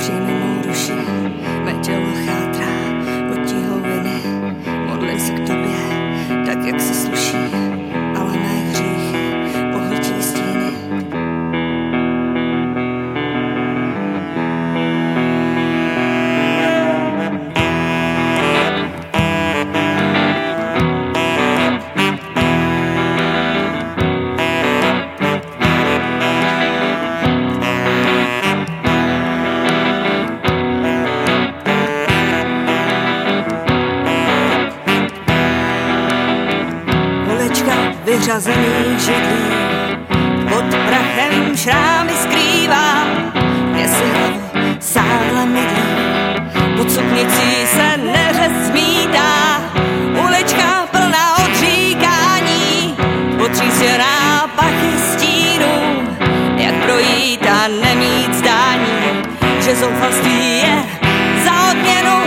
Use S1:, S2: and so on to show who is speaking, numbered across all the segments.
S1: Ženu mou duši, mé tělo chátrá od tího viny. Modlím se k tobě, tak jak se sluší, ale mé hříchy pohltí stíny. Vyřazených židlí pod prachem šrámy skrývá, kde si hlavu sádle mydlí, pod suknicí se neřez zmítá. Ulička plná odříkání, potřísěná pachy stínů, jak projít a nemít zdání, že zoufalství je za odměnu.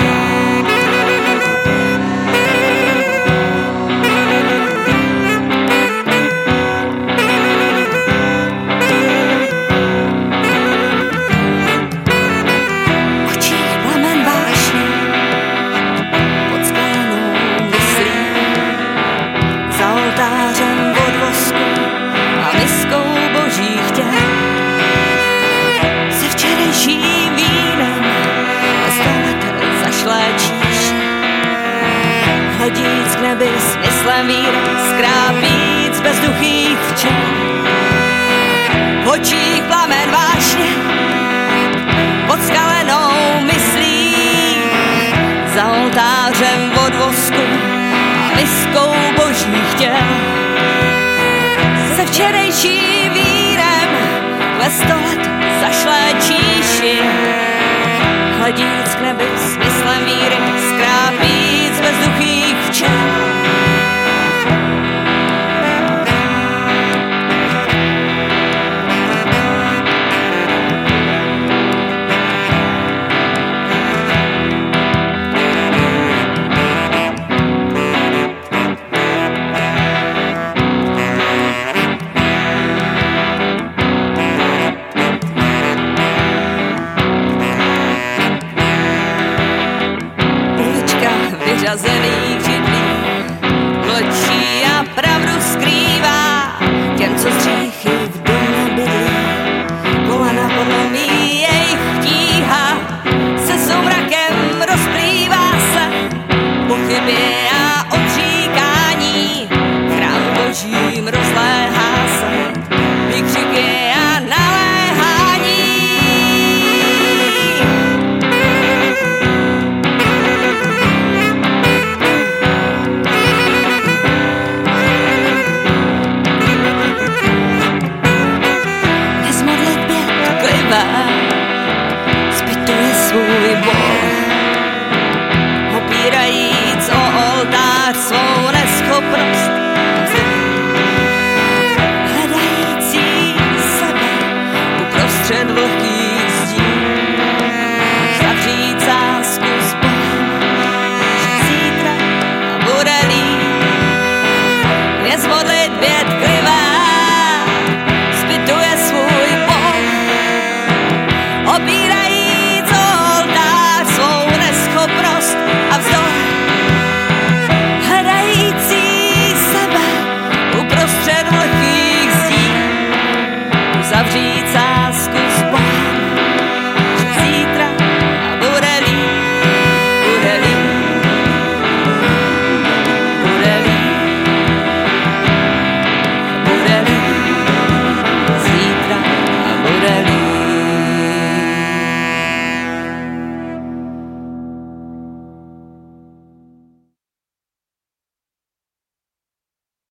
S1: Hledíc k nebi smyslem víry, skrápíc bezduchých včel. V očích plamen vášně, pod skalenou myslí, za oltářem od vosku a miskou božích těl. Se včerejším vírem ve 100 let zašlé číši. Hledíc k nebi smyslem víry, skrápíc bezduchých včel. Vyřazených židlí mlčí a pravdu skrývá těm, co z hříchy v domě bydlí. Kolena podlomí jejich tíha, se soumrakem rozplývá se pochyby a odříkání. V chrámu božím rozléhá se výkřiky a naléhání. Zpytuje svůj bol, opírajíc o oltář svou neschopnost, hledající sebe uprostřed vlhkých